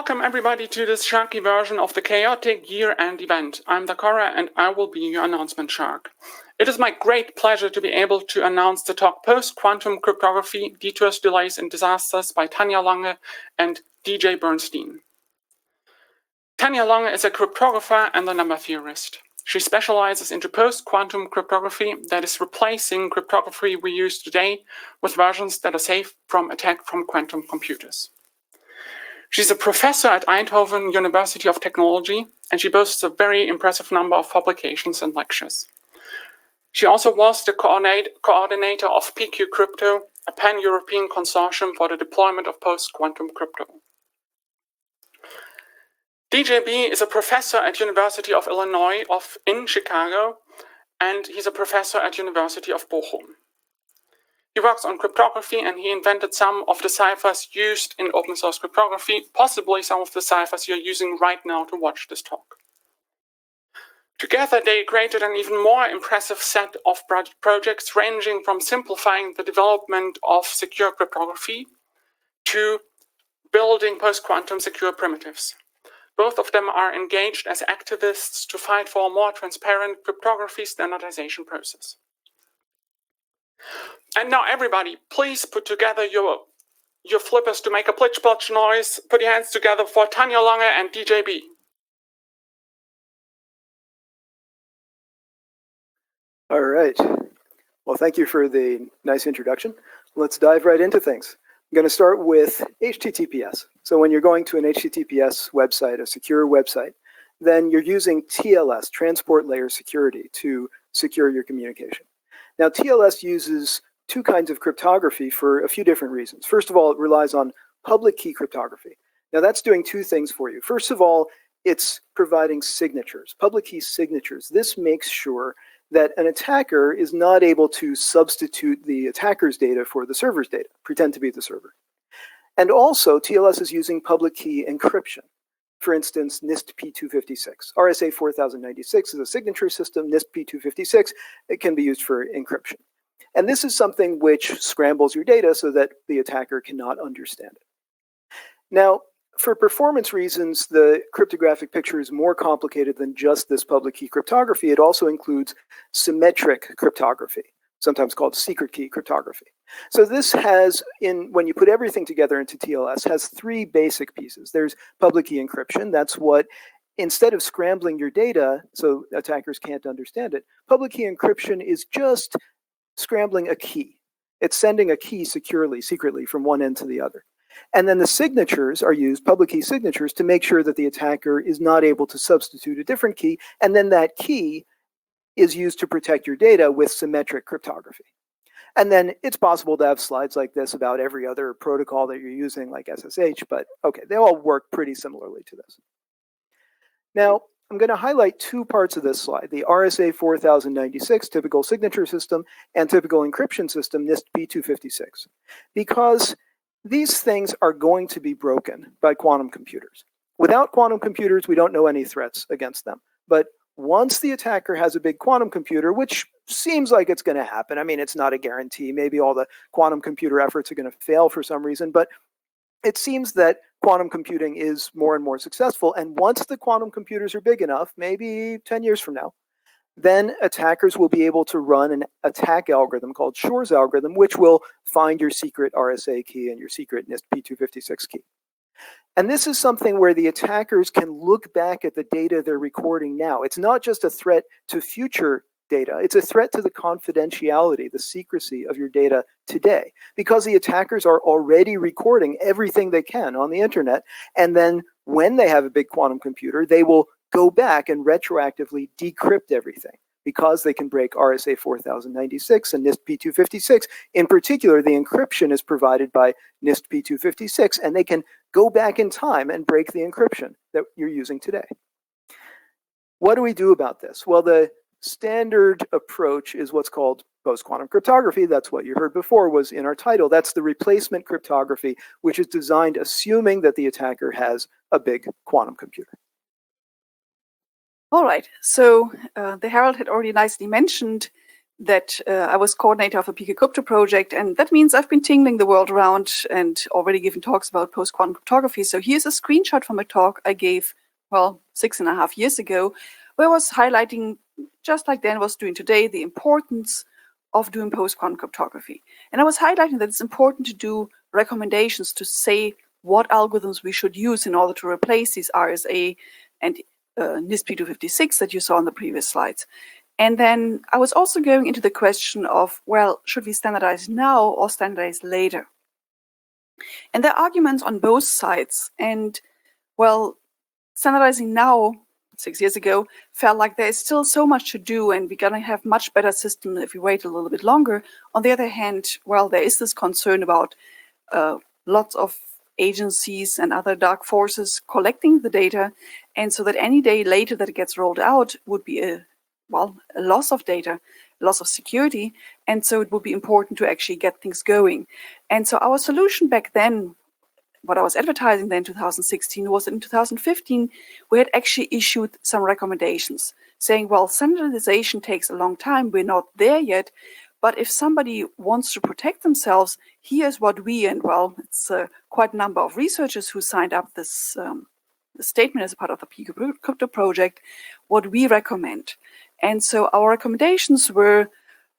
Welcome everybody to this Sharky version of the chaotic year-end event. I'm Dakora and I will be your announcement shark. It is my great pleasure to be able to announce the talk Post-Quantum Cryptography, Detours, Delays and Disasters by Tanja Lange and DJ Bernstein. Tanja Lange is a cryptographer and a number theorist. She specializes into post-quantum cryptography that is replacing cryptography we use today with versions that are safe from attack from quantum computers. She's a professor at Eindhoven University of Technology, and she boasts a very impressive number of publications and lectures. She also was the coordinator of PQ Crypto, a pan-European consortium for the deployment of post-quantum crypto. DJB is a professor at University of Illinois in Chicago, and he's a professor at University of Bochum. He works on cryptography and he invented some of the ciphers used in open source cryptography, possibly some of the ciphers you're using right now to watch this talk. Together they created an even more impressive set of projects ranging from simplifying the development of secure cryptography to building post-quantum secure primitives. Both of them are engaged as activists to fight for a more transparent cryptography standardization process. And now everybody, please put together your flippers to make a plitch-plotch noise. Put your hands together for Tanja Lange and DJB. All right. Well, thank you for the nice introduction. Let's dive right into things. I'm going to start with HTTPS. So when you're going to an HTTPS website, a secure website, then you're using TLS, Transport Layer Security, to secure your communication. Now, TLS uses two kinds of cryptography for a few different reasons. First of all, it relies on public key cryptography. Now, that's doing two things for you. First of all, it's providing signatures, public key signatures. This makes sure that an attacker is not able to substitute the attacker's data for the server's data, pretend to be the server. And also, TLS is using public key encryption. For instance, NIST P256. RSA 4096 is a signature system. NIST P256, it can be used for encryption. And this is something which scrambles your data so that the attacker cannot understand it. Now, for performance reasons, the cryptographic picture is more complicated than just this public key cryptography. It also includes symmetric cryptography, sometimes called secret key cryptography. So this has, when you put everything together into TLS, has three basic pieces. There's public key encryption. That's what, instead of scrambling your data so attackers can't understand it, public key encryption is just scrambling a key. It's sending a key secretly from one end to the other. And then the signatures are used, public key signatures, to make sure that the attacker is not able to substitute a different key. And then that key is used to protect your data with symmetric cryptography. And then it's possible to have slides like this about every other protocol that you're using, like SSH, but okay, they all work pretty similarly to this. Now, I'm going to highlight two parts of this slide, the RSA 4096 typical signature system and typical encryption system, NIST P256, because these things are going to be broken by quantum computers. Without quantum computers, we don't know any threats against them. But once the attacker has a big quantum computer, which seems like it's going to happen, I mean, it's not a guarantee. Maybe all the quantum computer efforts are going to fail for some reason, but it seems that quantum computing is more and more successful. And once the quantum computers are big enough, maybe 10 years from now, then attackers will be able to run an attack algorithm called Shor's algorithm, which will find your secret RSA key and your secret NIST P256 key. And this is something where the attackers can look back at the data they're recording now. It's not just a threat to future data. It's a threat to the confidentiality, the secrecy of your data today, because the attackers are already recording everything they can on the internet. And then when they have a big quantum computer, they will go back and retroactively decrypt everything because they can break RSA 4096 and NIST P256. In particular, the encryption is provided by NIST P256, and they can go back in time and break the encryption that you're using today. What do we do about this? Well, the standard approach is what's called post-quantum cryptography. That's what you heard before was in our title. That's the replacement cryptography, which is designed assuming that the attacker has a big quantum computer. All right, so the Herald had already nicely mentioned that I was coordinator of a Pico Crypto project, and that means I've been tingling the world around and already given talks about post-quantum cryptography. So here's a screenshot from a talk I gave, well, 6.5 years ago, where I was highlighting, just like Dan was doing today, the importance of doing post-quantum cryptography. And I was highlighting that it's important to do recommendations to say what algorithms we should use in order to replace these RSA and NISP 256 that you saw on the previous slides. And then I was also going into the question of, well, should we standardize now or standardize later? And there are arguments on both sides. And, well, standardizing now, 6 years ago, felt like there is still so much to do and we're going to have much better system if we wait a little bit longer. On the other hand, well, there is this concern about lots of agencies and other dark forces collecting the data. And so that any day later that it gets rolled out would be a loss of data, loss of security. And so it would be important to actually get things going. And so our solution back then, what I was advertising then in 2016, was in 2015, we had actually issued some recommendations saying, well, standardization takes a long time. We're not there yet. But if somebody wants to protect themselves, here's what we, and well, it's quite a number of researchers who signed up this statement as a part of the Pico Crypto project, what we recommend. And so our recommendations were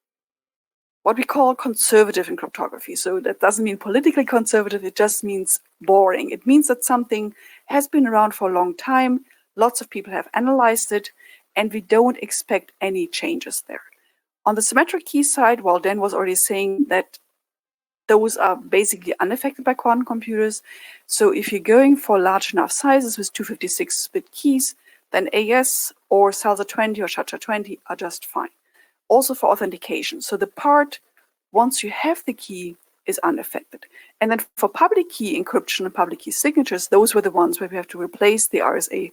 what we call conservative in cryptography. So that doesn't mean politically conservative, it just means boring. It means that something has been around for a long time, lots of people have analyzed it, and we don't expect any changes there. On the symmetric key side, well, Dan was already saying that those are basically unaffected by quantum computers. So if you're going for large enough sizes with 256-bit keys, then AES or SALSA20 or SHA-20 are just fine. Also for authentication. So the part, once you have the key, is unaffected. And then for public key encryption and public key signatures, those were the ones where we have to replace the RSA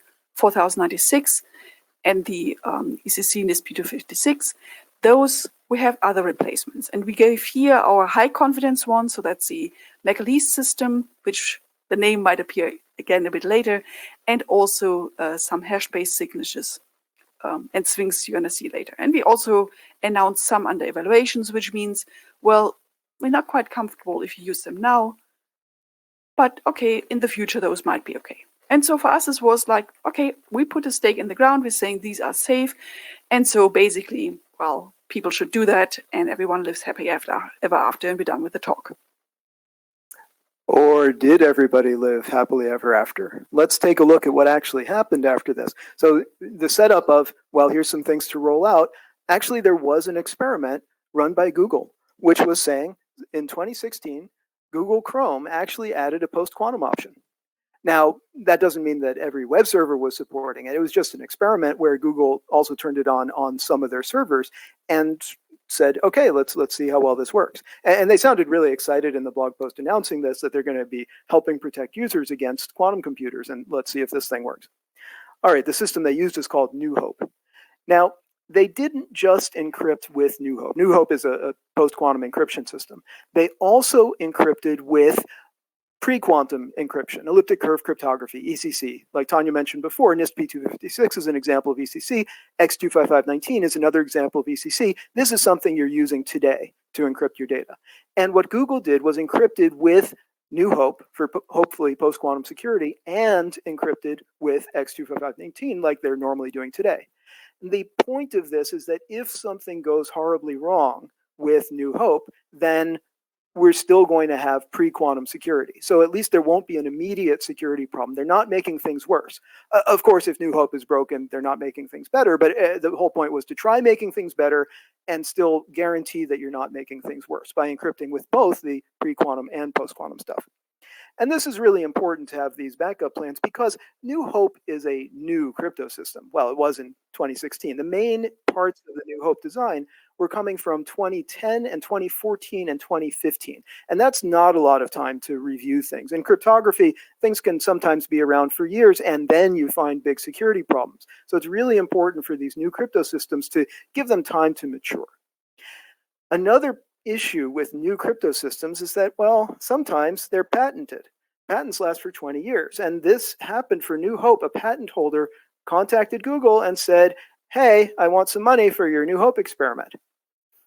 4096 and the ECC NISP 256. Those, we have other replacements. And we gave here our high confidence one, so that's the McAleese system, which the name might appear again a bit later, and also some hash-based signatures and swings you're going to see later. And we also announced some under evaluations, which means, well, we're not quite comfortable if you use them now, but okay, in the future, those might be okay. And so for us, this was like, okay, we put a stake in the ground, we're saying these are safe. And so basically, well, people should do that and everyone lives happy ever after and we're done with the talk. Or did everybody live happily ever after? Let's take a look at what actually happened after this. So the setup of, well, here's some things to roll out. Actually, there was an experiment run by Google, which was saying in 2016, Google Chrome actually added a post-quantum option. Now, that doesn't mean that every web server was supporting it. It was just an experiment where Google also turned it on some of their servers and said, okay, let's see how well this works. And they sounded really excited in the blog post announcing this, that they're going to be helping protect users against quantum computers, and let's see if this thing works. All right, the system they used is called New Hope. Now, they didn't just encrypt with New Hope. New Hope is a post-quantum encryption system. They also encrypted with pre-quantum encryption, elliptic curve cryptography, ECC. Like Tanya mentioned before, NISP 256 is an example of ECC. X25519 is another example of ECC. This is something you're using today to encrypt your data. And what Google did was encrypted with New Hope for hopefully post-quantum security and encrypted with X25519 like they're normally doing today. And the point of this is that if something goes horribly wrong with New Hope, then we're still going to have pre-quantum security. So at least there won't be an immediate security problem. They're not making things worse. Of course, if New Hope is broken, they're not making things better, but the whole point was to try making things better and still guarantee that you're not making things worse by encrypting with both the pre-quantum and post-quantum stuff. And this is really important to have these backup plans because New Hope is a new crypto system. Well, it was in 2016. The main parts of the New Hope design were coming from 2010 and 2014 and 2015. And that's not a lot of time to review things. In cryptography, things can sometimes be around for years and then you find big security problems. So it's really important for these new crypto systems to give them time to mature. Another issue with new crypto systems is that, well, sometimes they're patented. Patents last for 20 years. And this happened for New Hope. A patent holder contacted Google and said, hey, I want some money for your New Hope experiment.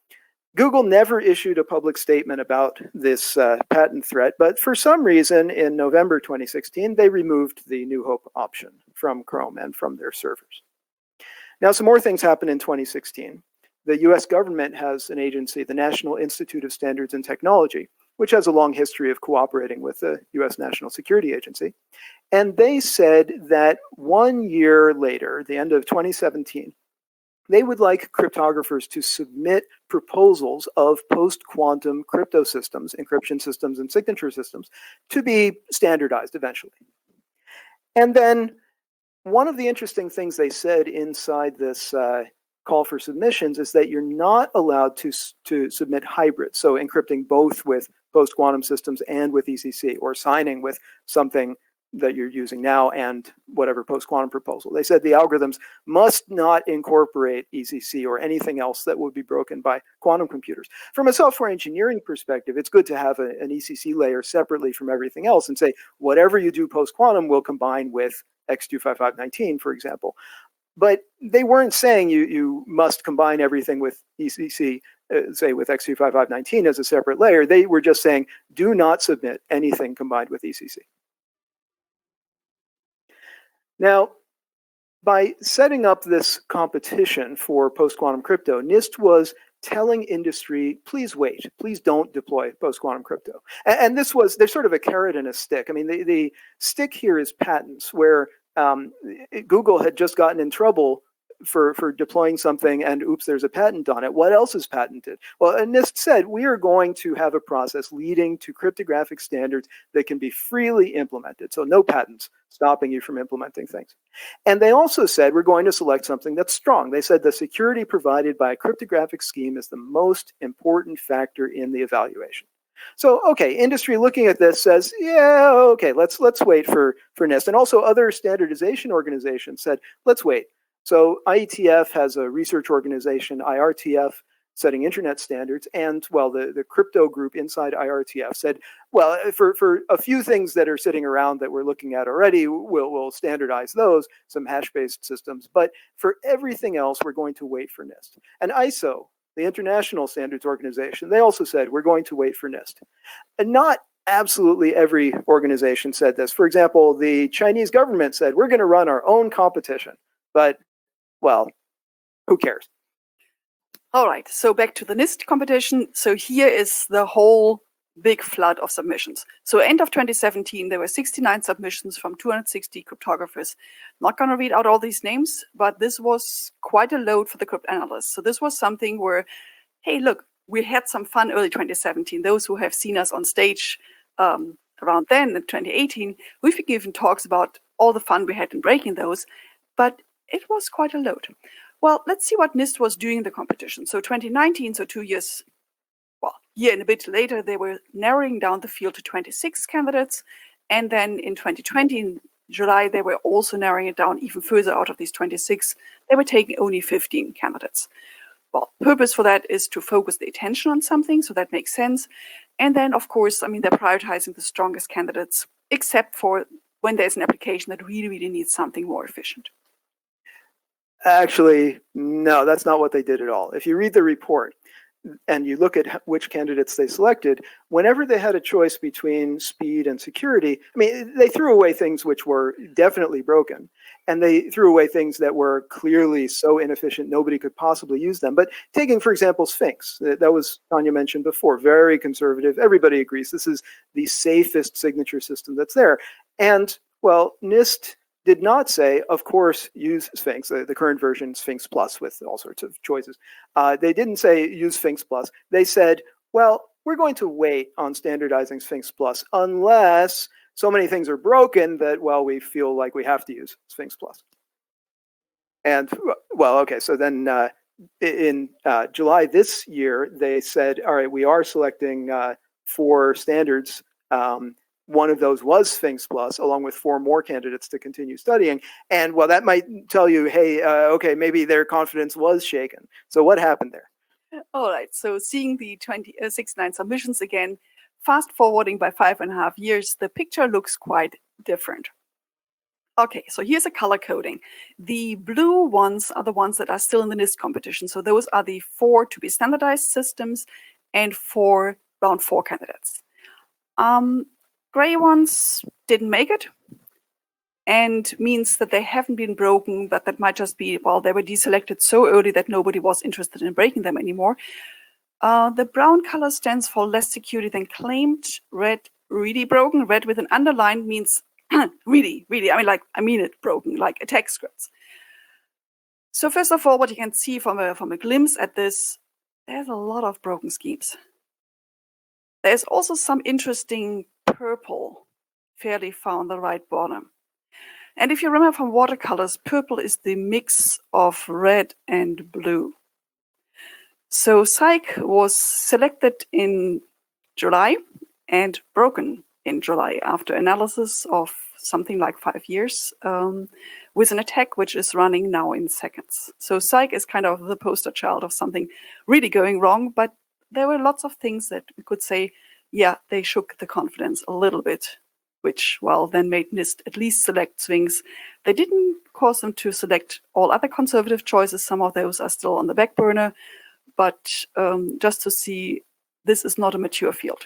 Google never issued a public statement about this patent threat, but for some reason in November 2016, they removed the New Hope option from Chrome and from their servers. Now, some more things happened in 2016. The US government has an agency, the National Institute of Standards and Technology, which has a long history of cooperating with the US National Security Agency. And they said that 1 year later, the end of 2017, they would like cryptographers to submit proposals of post-quantum crypto systems, encryption systems, and signature systems to be standardized eventually. And then one of the interesting things they said inside this call for submissions is that you're not allowed to submit hybrids, so encrypting both with post-quantum systems and with ECC, or signing with something that you're using now and whatever post-quantum proposal. They said the algorithms must not incorporate ECC or anything else that would be broken by quantum computers. From a software engineering perspective, it's good to have an ECC layer separately from everything else and say, whatever you do post-quantum will combine with X25519, for example. But they weren't saying you must combine everything with ECC, say with X25519 as a separate layer. They were just saying, do not submit anything combined with ECC. Now, by setting up this competition for post-quantum crypto, NIST was telling industry, please wait, please don't deploy post-quantum crypto. And this was, there's sort of a carrot and a stick. I mean, the stick here is patents, where Google had just gotten in trouble for deploying something and oops, there's a patent on it. What else is patented? Well, NIST said, we are going to have a process leading to cryptographic standards that can be freely implemented. So no patents stopping you from implementing things. And they also said, we're going to select something that's strong. They said the security provided by a cryptographic scheme is the most important factor in the evaluation. So, okay, industry looking at this says, yeah, okay, let's wait for NIST. And also other standardization organizations said, let's wait. So IETF has a research organization, IRTF, setting internet standards. And, well, the crypto group inside IRTF said, well, for a few things that are sitting around that we're looking at already, we'll standardize those, some hash-based systems. But for everything else, we're going to wait for NIST. And ISO, the International Standards Organization, they also said, we're going to wait for NIST. And not absolutely every organization said this. For example, the Chinese government said, we're going to run our own competition. But, well, who cares? All right, so back to the NIST competition. So here is the whole big flood of submissions. So end of 2017, there were 69 submissions from 260 cryptographers. Not going to read out all these names, but this was quite a load for the cryptanalysts. So this was something where, hey, look, we had some fun early 2017. Those who have seen us on stage around then in 2018, we've given talks about all the fun we had in breaking those, but it was quite a load. Well, let's see what NIST was doing in the competition. So 2019, so 2 years, well, year and a bit later, they were narrowing down the field to 26 candidates. And then in 2020, in July, they were also narrowing it down even further. Out of these 26, they were taking only 15 candidates. Well, purpose for that is to focus the attention on something, so that makes sense. And then, of course, I mean, they're prioritizing the strongest candidates, except for when there's an application that really, really needs something more efficient. Actually, no, that's not what they did at all. If you read the report and you look at which candidates they selected, whenever they had a choice between speed and security, I mean, they threw away things which were definitely broken, and they threw away things that were clearly so inefficient nobody could possibly use them. But taking, for example, Sphinx, that was, Tanya mentioned before, very conservative. Everybody agrees this is the safest signature system that's there. And, well, NIST did not say, of course, use Sphinx, the current version, Sphinx Plus, with all sorts of choices. They didn't say use Sphinx Plus. They said, well, we're going to wait on standardizing Sphinx Plus unless so many things are broken that, well, we feel like we have to use Sphinx Plus. And, well, okay, so then in July this year, they said, all right, we are selecting 4 standards. One of those was Sphinx Plus, along with 4 more candidates to continue studying. And, well, that might tell you, hey, okay, maybe their confidence was shaken. So what happened there? All right, so seeing the 69 submissions again, fast forwarding by 5.5 years, the picture looks quite different. Okay, so here's a color coding. The blue ones are the ones that are still in the NIST competition. So those are the 4 to be standardized systems and 4 round 4 candidates. Gray ones didn't make it, and means that they haven't been broken, but that might just be, well, they were deselected so early that nobody was interested in breaking them anymore. The brown color stands for less security than claimed. Red, really broken. Red with an underline means really, I mean it broken, like attack scripts. So first of all, what you can see from a glimpse at this, there's a lot of broken schemes. There's also some interesting purple fairly far on the right bottom. And if you remember from watercolors, purple is the mix of red and blue. So Psych was selected in July and broken in July after analysis of something like 5 years with an attack which is running now in seconds. So Psych is kind of the poster child of something really going wrong, but there were lots of things that we could say, yeah, they shook the confidence a little bit, which, well, then made NIST at least select swings. They didn't cause them to select all other conservative choices. Some of those are still on the back burner, but just to see this is not a mature field.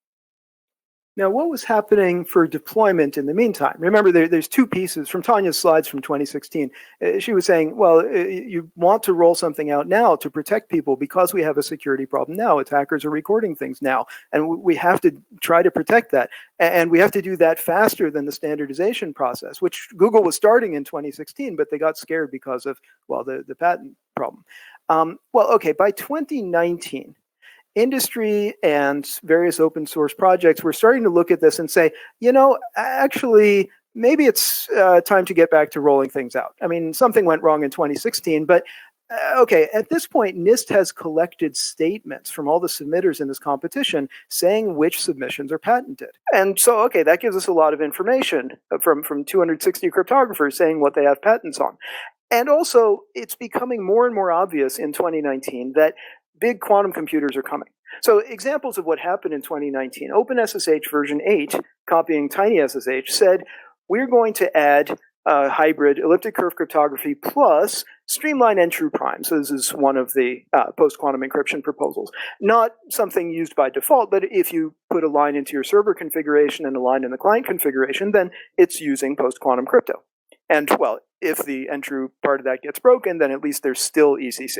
Now, what was happening for deployment in the meantime? Remember, there's 2 pieces from Tanya's slides from 2016. She was saying, well, you want to roll something out now to protect people because we have a security problem now. Attackers are recording things now, and we have to try to protect that. And we have to do that faster than the standardization process, which Google was starting in 2016, but they got scared because of, well, the patent problem. Well, okay, by 2019, industry and various open source projects were starting to look at this and say, you know, actually, maybe it's time to get back to rolling things out. I mean, something went wrong in 2016, but okay, at this point, NIST has collected statements from all the submitters in this competition saying which submissions are patented. And so, okay, that gives us a lot of information from 260 cryptographers saying what they have patents on. And also, it's becoming more and more obvious in 2019 that big quantum computers are coming. So examples of what happened in 2019, OpenSSH version 8, copying TinySSH, said, we're going to add hybrid elliptic curve cryptography plus streamline and true prime. So this is one of the post-quantum encryption proposals. Not something used by default, but if you put a line into your server configuration and a line in the client configuration, then it's using post-quantum crypto. And well, if the n-true part of that gets broken, then at least there's still ECC.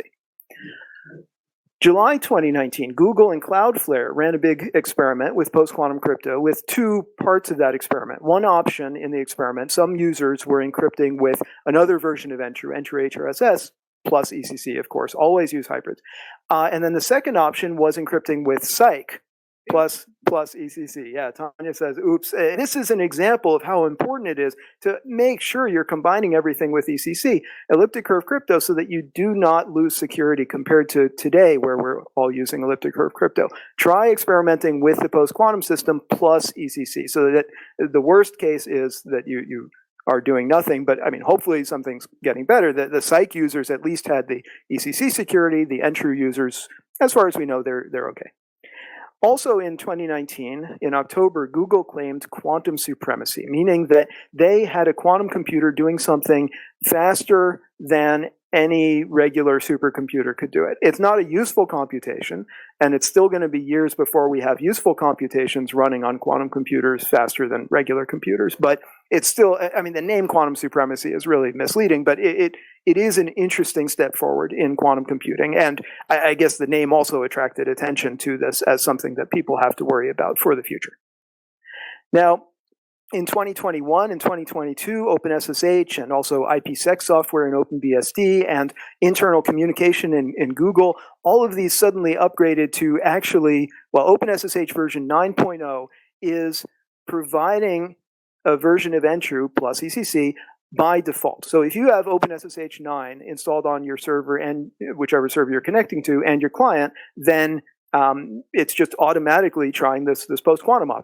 July 2019, Google and Cloudflare ran a big experiment with post-quantum crypto with 2 parts of that experiment. One option in the experiment, some users were encrypting with another version of n-true HRSS, plus ECC, of course. Always use hybrids. And then the second option was encrypting with Psych, plus ECC. Yeah, Tanya says, oops. This is an example of how important it is to make sure you're combining everything with ECC, elliptic curve crypto, so that you do not lose security compared to today where we're all using elliptic curve crypto. Try experimenting with the post-quantum system plus ECC, so that the worst case is that you are doing nothing, but I mean, hopefully something's getting better. The Psych users at least had the ECC security, the n-true users, as far as we know, they're okay. Also in 2019, in October, Google claimed quantum supremacy, meaning that they had a quantum computer doing something faster than any regular supercomputer could do it. It's not a useful computation, and it's still going to be years before we have useful computations running on quantum computers faster than regular computers. But it's still, I mean, the name quantum supremacy is really misleading, but it is an interesting step forward in quantum computing. And I guess the name also attracted attention to this as something that people have to worry about for the future. Now, in 2021 and 2022, OpenSSH and also IPsec software in OpenBSD and internal communication in Google, all of these suddenly upgraded to actually, well, OpenSSH version 9.0 is providing a version of n-true plus ECC by default. So if you have OpenSSH 9 installed on your server and whichever server you're connecting to and your client, then it's just automatically trying this post-quantum option.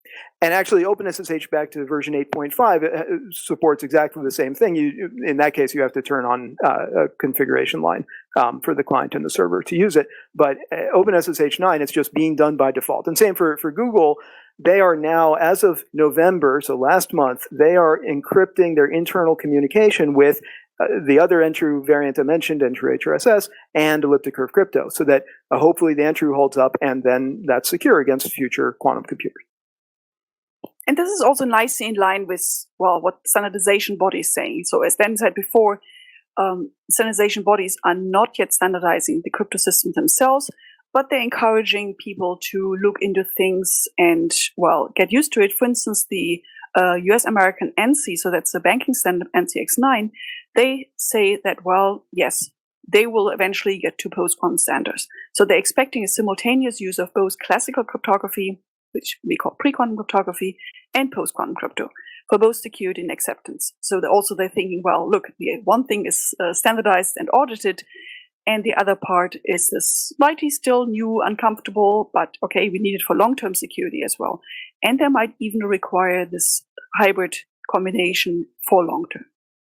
And actually, OpenSSH back to version 8.5 supports exactly the same thing. In that case, you have to turn on a configuration line for the client and the server to use it. But OpenSSH 9, it's just being done by default. And same for Google. They are now, as of November, so last month, they are encrypting their internal communication with the other Entrue variant I mentioned, Entrue HRSS, and elliptic curve crypto, so that hopefully the Entrue holds up, and then that's secure against future quantum computers. And this is also nicely in line with, well, what standardization bodies say. So as Dan said before, standardization bodies are not yet standardizing the crypto systems themselves, but they're encouraging people to look into things and, well, get used to it. For instance, the US-American ANSI, so that's the banking standard ANSI X9, they say that, well, yes, they will eventually get to post-quantum standards. So they're expecting a simultaneous use of both classical cryptography, which we call pre-quantum cryptography, and post-quantum crypto for both security and acceptance. So they're thinking, well, look, one thing is standardized and audited, and the other part is this slightly still new, uncomfortable, but okay, we need it for long-term security as well. And they might even require this hybrid combination for long-term.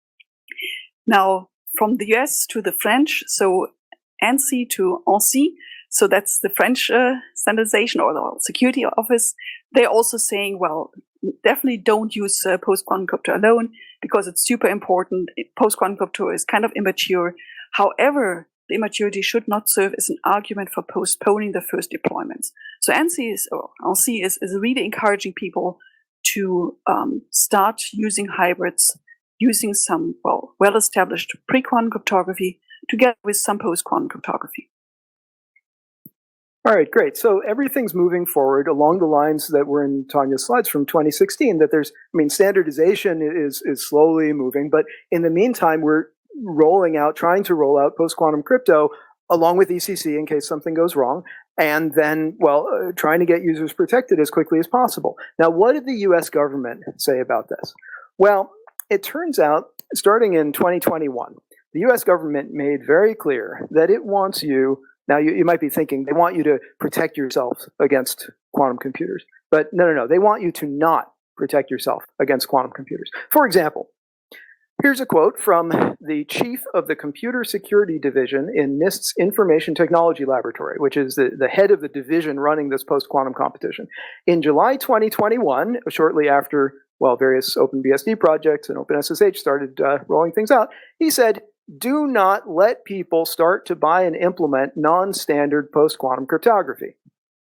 Now, from the US to the French, so ANSI to ANSI, so that's the French standardization or the security office. They're also saying, well, definitely don't use post-quantum crypto alone because it's super important. Post-quantum crypto is kind of immature. However, the immaturity should not serve as an argument for postponing the first deployments. So ANSI is really encouraging people to start using hybrids, using some well-established pre-quantum cryptography together with some post-quantum cryptography. All right, great. So everything's moving forward along the lines that were in Tanya's slides from 2016, that standardization is slowly moving, but in the meantime, we're trying to roll out post-quantum crypto along with ECC in case something goes wrong, and then, trying to get users protected as quickly as possible. Now, what did the US government say about this? Well, it turns out, starting in 2021, the US government made very clear that it wants you. Now, you might be thinking they want you to protect yourself against quantum computers. But no. They want you to not protect yourself against quantum computers. For example, here's a quote from the chief of the Computer Security Division in NIST's Information Technology Laboratory, which is the head of the division running this post-quantum competition. In July 2021, shortly after various OpenBSD projects and OpenSSH started rolling things out, he said, "Do not let people start to buy and implement non-standard post-quantum cryptography."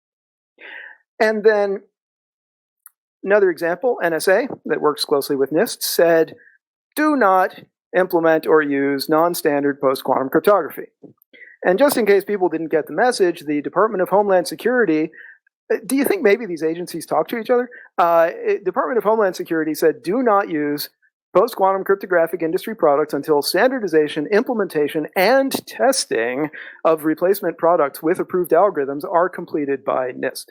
And then another example, NSA, that works closely with NIST, said, "Do not implement or use non-standard post-quantum cryptography." And just in case people didn't get the message, the Department of Homeland Security, do you think maybe these agencies talk to each other? Department of Homeland Security said, "Do not use post-quantum cryptographic industry products until standardization, implementation, and testing of replacement products with approved algorithms are completed by NIST."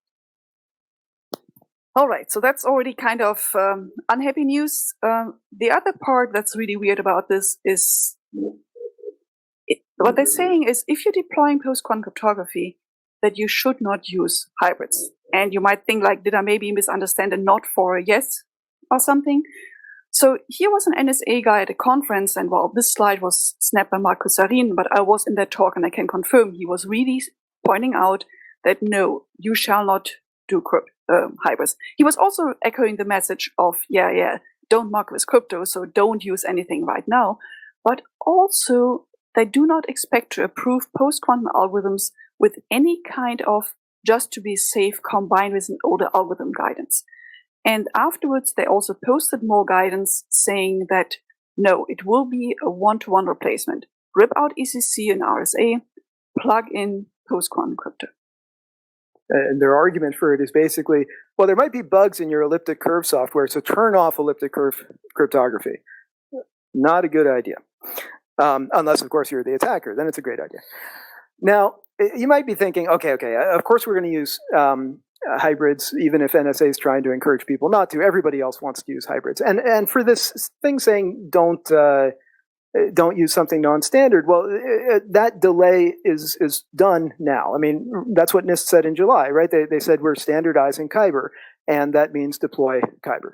All right, so that's already kind of unhappy news. The other part that's really weird about this is what they're saying is if you're deploying post-quantum cryptography, that you should not use hybrids. And you might think, like, did I maybe misunderstand a not for a yes or something? So here was an NSA guy at a conference, and this slide was snapped by Marco Sarin, but I was in that talk and I can confirm he was really pointing out that no, you shall not do hybrids. He was also echoing the message of, don't muck with crypto, so don't use anything right now. But also, they do not expect to approve post-quantum algorithms with any kind of just to be safe combined with an older algorithm guidance. And afterwards, they also posted more guidance saying that, no, it will be a one-to-one replacement. Rip out ECC and RSA, plug in post-quantum crypto. And their argument for it is basically, there might be bugs in your elliptic curve software, so turn off elliptic curve cryptography. Not a good idea. Unless, of course, you're the attacker. Then it's a great idea. Now, you might be thinking, okay, of course we're going to use hybrids, even if NSA is trying to encourage people not to. Everybody else wants to use hybrids. And for this thing saying don't don't use something non-standard. Well, that delay is done now. I mean, that's what NIST said in July, right? They said we're standardizing Kyber, and that means deploy Kyber.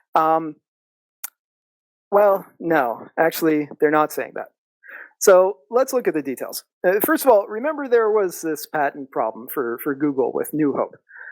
Well, no, actually, they're not saying that. So let's look at the details. First of all, remember there was this patent problem for Google with New Hope.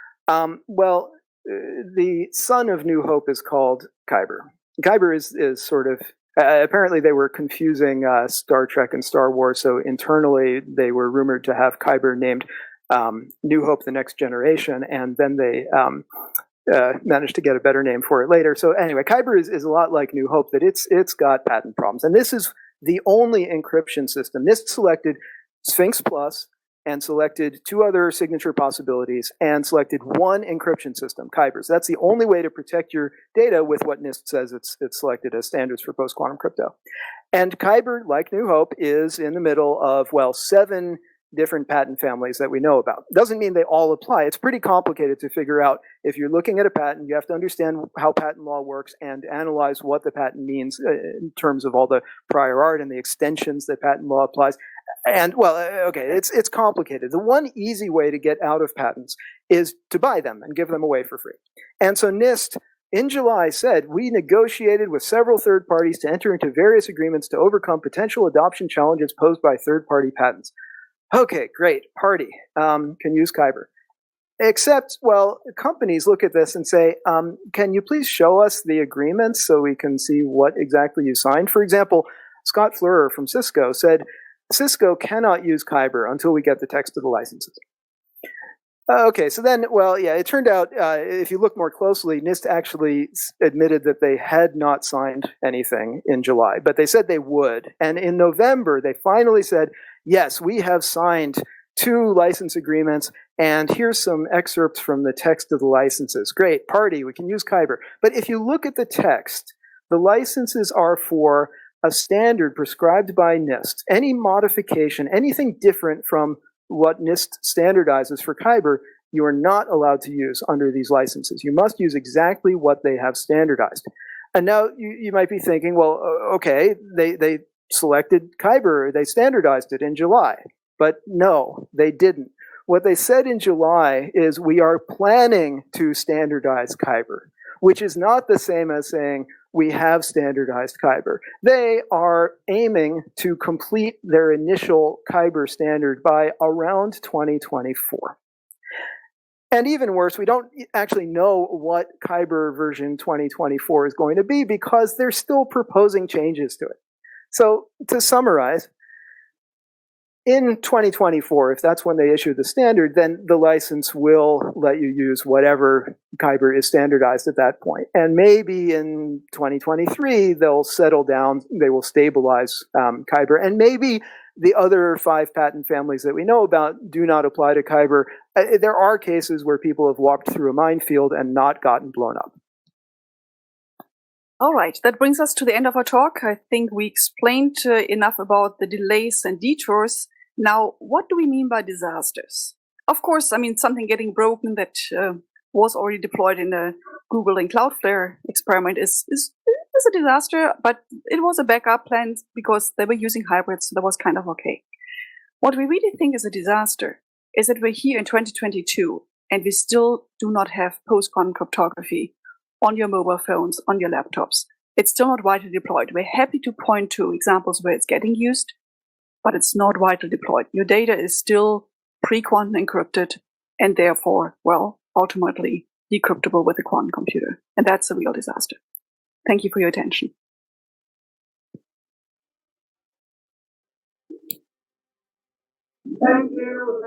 The son of New Hope is called Kyber. Kyber is sort of, apparently they were confusing Star Trek and Star Wars, so internally they were rumored to have Kyber named New Hope: The Next Generation, and then they managed to get a better name for it later. So anyway, Kyber is a lot like New Hope, that it's got patent problems. And this is the only encryption system. NIST selected Sphinx Plus and selected 2 other signature possibilities and selected one encryption system, Kyber. So that's the only way to protect your data with what NIST says it's selected as standards for post-quantum crypto. And Kyber, like New Hope, is in the middle of, 7 different patent families that we know about. Doesn't mean they all apply. It's pretty complicated to figure out. If you're looking at a patent, you have to understand how patent law works and analyze what the patent means in terms of all the prior art and the extensions that patent law applies. And it's complicated. The one easy way to get out of patents is to buy them and give them away for free. And so NIST in July said, we negotiated with several third parties to enter into various agreements to overcome potential adoption challenges posed by third-party patents. Okay, great, party, can use Kyber. Except, companies look at this and say, can you please show us the agreements so we can see what exactly you signed? For example, Scott Fleurer from Cisco said, Cisco cannot use Kyber until we get the text of the licenses. Okay, so then, it turned out, if you look more closely, NIST actually admitted that they had not signed anything in July, but they said they would. And in November, they finally said, yes, we have signed 2 license agreements, and here's some excerpts from the text of the licenses. Great, party, we can use Kyber. But if you look at the text, the licenses are for a standard prescribed by NIST. Any modification, anything different from what NIST standardizes for Kyber, you are not allowed to use under these licenses. You must use exactly what they have standardized. And now you might be thinking, okay, they selected Kyber, they standardized it in July. But no, they didn't. What they said in July is we are planning to standardize Kyber, which is not the same as saying we have standardized Kyber. They are aiming to complete their initial Kyber standard by around 2024. And even worse, we don't actually know what Kyber version 2024 is going to be because they're still proposing changes to it. So to summarize, in 2024, if that's when they issue the standard, then the license will let you use whatever Kyber is standardized at that point. And maybe in 2023, they'll settle down, they will stabilize Kyber. And maybe the other 5 patent families that we know about do not apply to Kyber. There are cases where people have walked through a minefield and not gotten blown up. All right, that brings us to the end of our talk. I think we explained enough about the delays and detours. Now, what do we mean by disasters? Of course, I mean, something getting broken that was already deployed in the Google and Cloudflare experiment is a disaster, but it was a backup plan because they were using hybrids, so that was kind of okay. What we really think is a disaster is that we're here in 2022 and we still do not have post-quantum cryptography on your mobile phones, on your laptops. It's still not widely deployed. We're happy to point to examples where it's getting used, but it's not widely deployed. Your data is still pre-quantum encrypted and therefore, ultimately decryptable with a quantum computer. And that's a real disaster. Thank you for your attention. Thank you.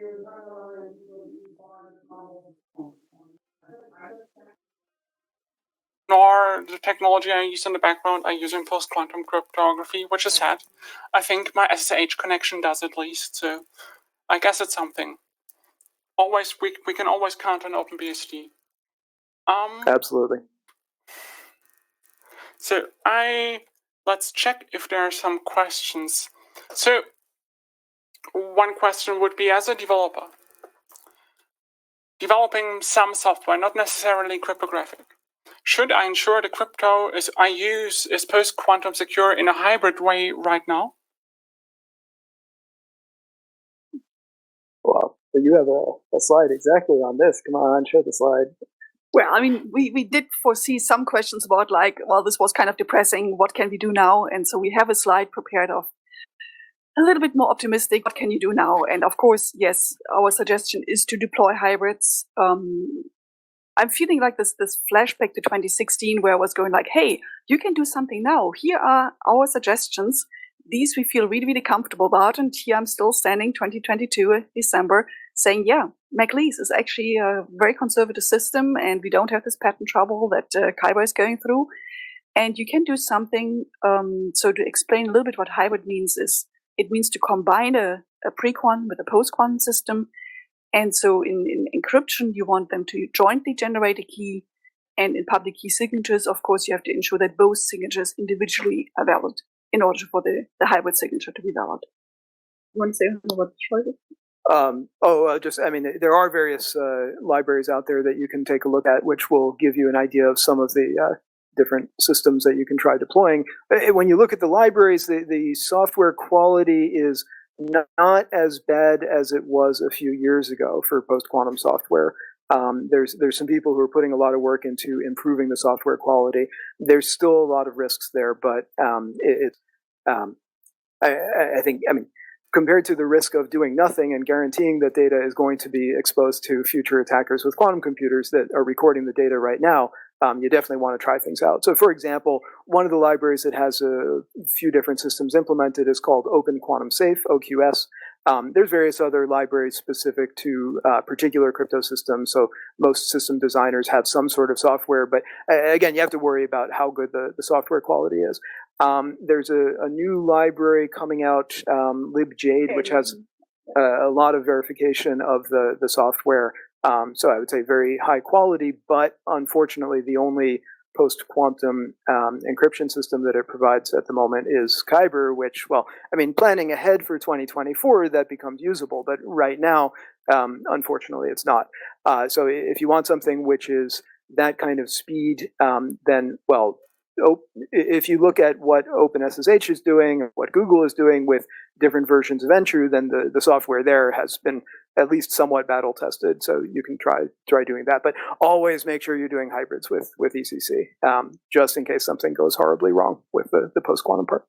Nor the technology I use in the background I use in post-quantum cryptography, which is sad. I think my SSH connection does at least, so I guess it's something. Always, we can always count on OpenBSD. Absolutely. So let's check if there are some questions. So one question would be, as a developer, developing some software, not necessarily cryptographic, should I ensure the crypto I use is post-quantum secure in a hybrid way right now? Well, so you have a slide exactly on this. Come on, show the slide. Well, I mean, we did foresee some questions about like, well, this was kind of depressing. What can we do now? And so we have a slide prepared of a little bit more optimistic. What can you do now? And of course, yes, our suggestion is to deploy hybrids. I'm feeling like this flashback to 2016 where I was going like, hey, you can do something now. Here are our suggestions. These we feel really, really comfortable about. And here I'm still standing 2022, December, saying, yeah, MacLease is actually a very conservative system and we don't have this patent trouble that Kyber is going through. And you can do something. So to explain a little bit what hybrid means is it means to combine a pre-quantum with a post-quantum system. And so in encryption, you want them to jointly generate a key. And in public key signatures, of course, you have to ensure that both signatures individually are valid in order for the hybrid signature to be valid. You want to say what there are various libraries out there that you can take a look at, which will give you an idea of some of the different systems that you can try deploying. When you look at the libraries, the software quality is not as bad as it was a few years ago for post-quantum software. There's some people who are putting a lot of work into improving the software quality. There's still a lot of risks there, but I think compared to the risk of doing nothing and guaranteeing that data is going to be exposed to future attackers with quantum computers that are recording the data right now, you definitely want to try things out. So for example, one of the libraries that has a few different systems implemented is called Open Quantum Safe, OQS. There's various other libraries specific to particular crypto systems. So most system designers have some sort of software, but again, you have to worry about how good the software quality is. There's a new library coming out, LibJade, which has a lot of verification of the software. So I would say very high quality, but unfortunately the only post-quantum encryption system that it provides at the moment is Kyber, which, well, planning ahead for 2024, that becomes usable, but right now, unfortunately, it's not. So if you want something which is that kind of speed, then, well, if you look at what OpenSSH is doing, or what Google is doing with different versions of Entru, then the software there has been at least somewhat battle tested. So you can try doing that, but always make sure you're doing hybrids with ECC, just in case something goes horribly wrong with the post-quantum part.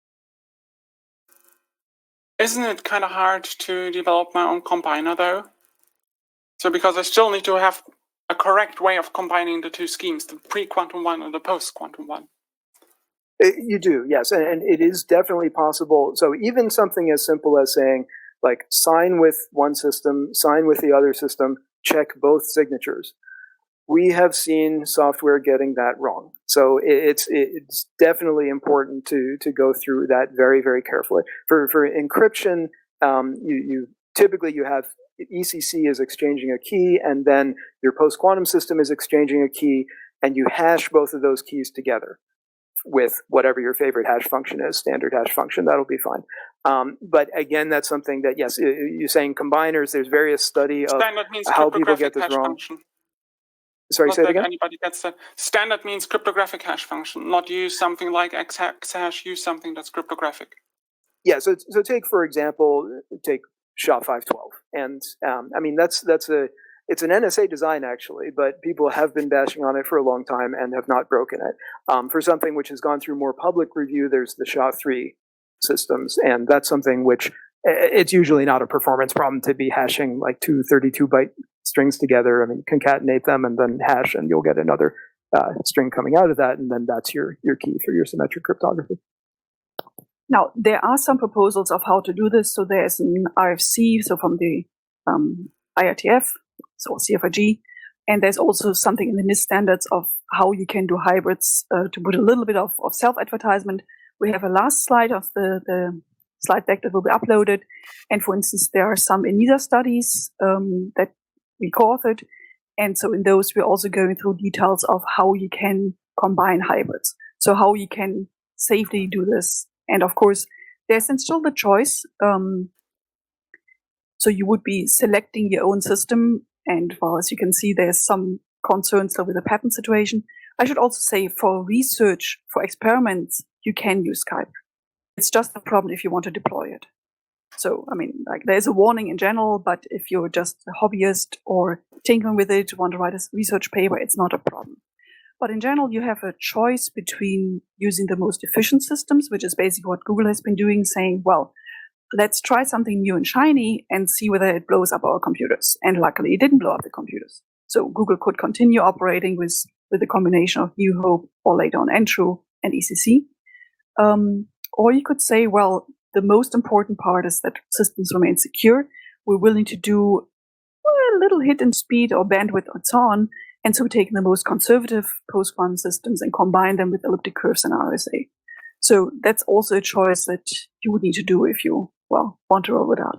Isn't it kind of hard to develop my own combiner though? So because I still need to have a correct way of combining the two schemes, the pre-quantum one and the post-quantum one. You do, yes, and it is definitely possible. So even something as simple as saying, like, sign with one system, sign with the other system, check both signatures. We have seen software getting that wrong. So it's definitely important to go through that very, very carefully. For encryption, you typically have ECC is exchanging a key, and then your post-quantum system is exchanging a key, and you hash both of those keys together with whatever your favorite hash function is, standard hash function, that'll be fine. But again, that's something that, yes, you're saying combiners, there's various study of how people get this wrong. Function. Sorry, not say it again? Anybody gets that. Standard means cryptographic hash function, not use something like Xhash, use something that's cryptographic. Yeah, so take, for example, take SHA-512. And it's an NSA design actually, but people have been bashing on it for a long time and have not broken it. For something which has gone through more public review, there's the SHA-3 systems, and that's something which it's usually not a performance problem to be hashing like two 32-byte strings together. Concatenate them and then hash, and you'll get another string coming out of that, and then that's your key for your symmetric cryptography. Now, there are some proposals of how to do this. So there's an RFC, so from the IRTF, so CFRG, and there's also something in the NIST standards of how you can do hybrids to put a little bit of self-advertisement. We have a last slide of the slide deck that will be uploaded. And for instance, there are some ENISA studies that we co-authored. And so in those, we're also going through details of how you can combine hybrids. So how you can safely do this. And of course, there's still the choice. So you would be selecting your own system. And well, as you can see, there's some concerns with the patent situation. I should also say for research, for experiments, you can use Skype. It's just a problem if you want to deploy it. So, I mean, like there's a warning in general, but if you're just a hobbyist or tinkering with it, want to write a research paper, it's not a problem. But in general, you have a choice between using the most efficient systems, which is basically what Google has been doing, saying, well, let's try something new and shiny and see whether it blows up our computers. And luckily, it didn't blow up the computers. So Google could continue operating with a combination of New Hope or later on Entru and ECC. Or you could say, well, the most important part is that systems remain secure. We're willing to do a little hit in speed or bandwidth and so on. And so we're taking the most conservative post-quantum systems and combine them with elliptic curves and RSA. So that's also a choice that you would need to do if you, well, want to roll it out.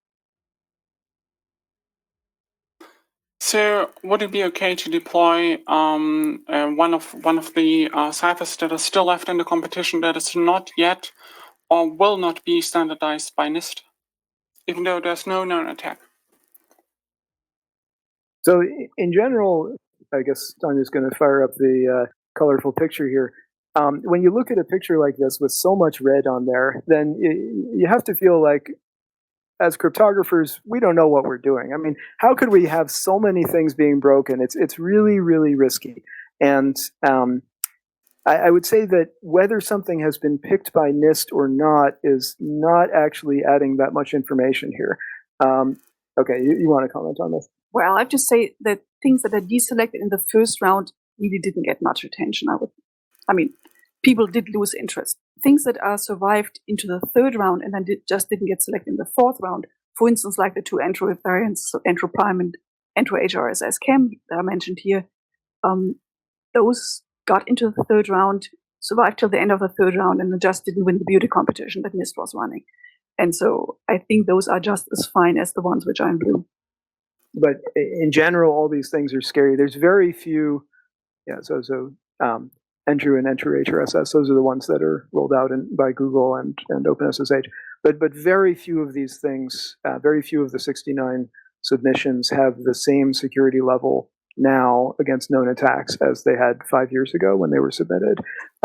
So would it be okay to deploy one of the ciphers that are still left in the competition that is not yet or will not be standardized by NIST, even though there's no known attack? So in general, I guess Tanya's going to fire up the colorful picture here. When you look at a picture like this with so much red on there, then you have to feel like, as cryptographers, we don't know what we're doing. I mean, how could we have so many things being broken? It's really, really risky. And I would say that whether something has been picked by NIST or not is not actually adding that much information here. Okay, you want to comment on this? Well, I have to say that things that are deselected in the first round really didn't get much attention. I mean, people did lose interest. Things that are survived into the third round and then just didn't get selected in the fourth round, for instance, like the two Entru variants, so Entru Prime and Entru HRSS Chem that I mentioned here, those got into the third round, survived till the end of the third round, and just didn't win the beauty competition that NIST was running. And so I think those are just as fine as the ones which are in blue. But in general, all these things are scary. There's very few, Entru and Entru HRSS, those are the ones that are rolled out by Google and OpenSSH. But very few of these things, very few of the 69 submissions have the same security level now against known attacks as they had 5 years ago when they were submitted.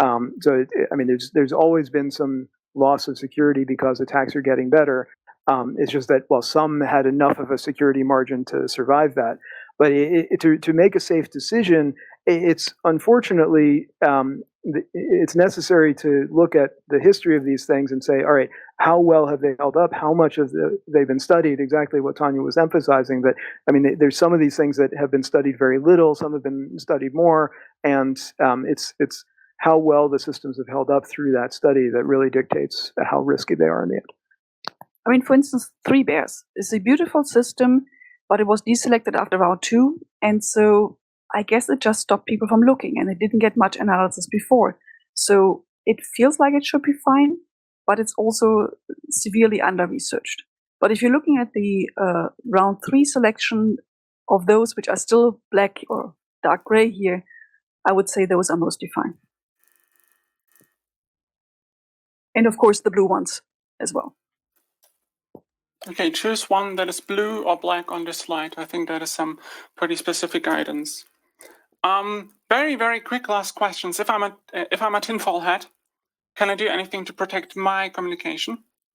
There's always been some loss of security because attacks are getting better. It's just that, well, some had enough of a security margin to survive that. But to make a safe decision, it's unfortunately, it's necessary to look at the history of these things and say, all right, how well have they held up? How much have they've been studied? Exactly what Tanya was emphasizing, that, I mean, there's some of these things that have been studied very little, some have been studied more, and it's how well the systems have held up through that study that really dictates how risky they are in the end. I mean, for instance, 3Bears is a beautiful system, but it was deselected after round 2. And so I guess it just stopped people from looking, and it didn't get much analysis before. So it feels like it should be fine, but it's also severely under-researched. But if you're looking at the round 3 selection of those which are still black or dark gray here, I would say those are mostly fine. And of course, the blue ones as well. Okay, choose one that is blue or black on this slide. I think that is some pretty specific guidance. Very, very quick last questions. If I'm a tinfoil hat, can I do anything to protect my communication?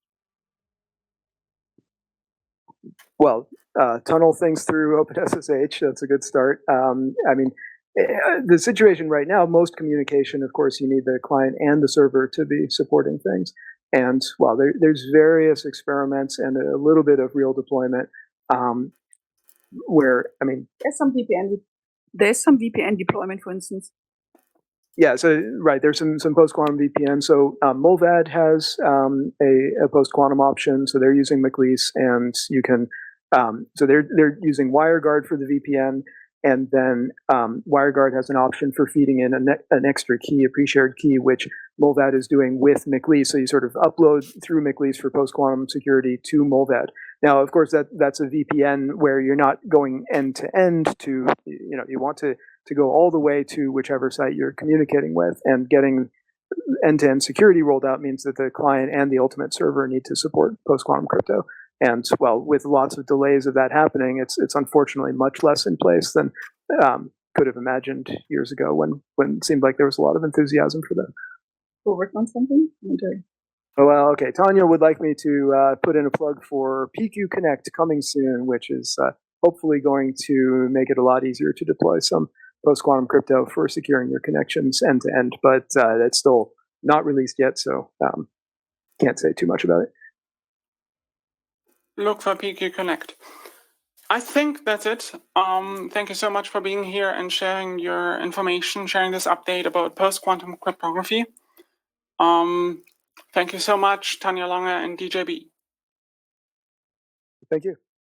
Well, tunnel things through OpenSSH. That's a good start. I mean, the situation right now, most communication, of course, you need the client and the server to be supporting things. And well, there's various experiments and a little bit of real deployment where, I mean, there's some VPN deployment, for instance. Yeah, so right, there's some post-quantum VPN. So Mullvad has a post-quantum option, so they're using McLeese, and you can, so they're using WireGuard for the VPN, and then WireGuard has an option for feeding in an extra key, a pre-shared key, which Mullvad is doing with McLeese. So you sort of upload through McLeese for post-quantum security to Mullvad. Now, of course, that's a VPN where you're not going end to end to, you want to go all the way to whichever site you're communicating with, and getting end-to-end security rolled out means that the client and the ultimate server need to support post-quantum crypto. And well, with lots of delays of that happening, it's unfortunately much less in place than could have imagined years ago when it seemed like there was a lot of enthusiasm for them. We're working on something. Oh, well, okay. Tanya would like me to put in a plug for PQ Connect coming soon, which is hopefully going to make it a lot easier to deploy some post-quantum crypto for securing your connections end to end. But that's still not released yet, so can't say too much about it. Look for PQ Connect. I think that's it. Thank you so much for being here and sharing your information, sharing this update about post-quantum cryptography. Thank you so much, Tanya Lange and DJB. Thank you.